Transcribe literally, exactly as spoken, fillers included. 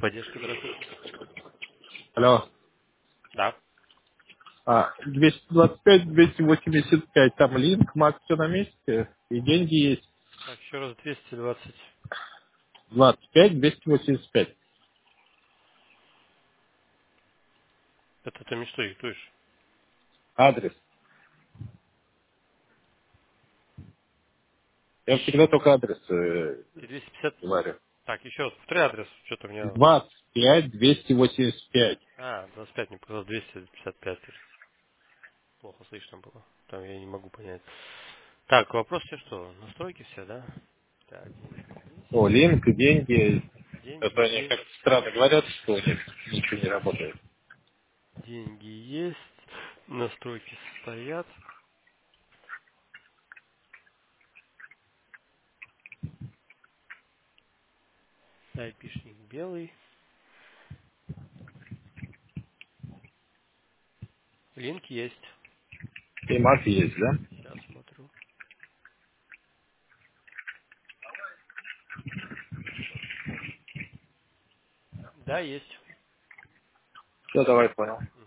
Поддержка, здравствуйте. Алло. Да. А, двести двадцать пять, двести восемьдесят пять, там линк, Макс, все на месте, и деньги есть. Так, еще раз двести двадцать. двадцать пять, двести восемьдесят пять. Это ты мне что диктуешь? Адрес. Я всегда только адрес э, И двести пятьдесят. говорю. Так, еще раз, повтори адрес. Что-то у меня... двадцать пять, двести восемьдесят пять. А, двадцать пять, не показал, двести пятьдесят пять. Плохо слышно было. Там я не могу понять. Так, вопрос тебе что? Настройки все, да? Так, деньги О, есть. линк, деньги. Деньги Это они есть. как странно говорят, что у них ничего не работает. Деньги есть. Настройки стоят. Айпишник белый. Линк есть. И мат есть, да? Сейчас смотрю. Да, есть. Все, давай, понял.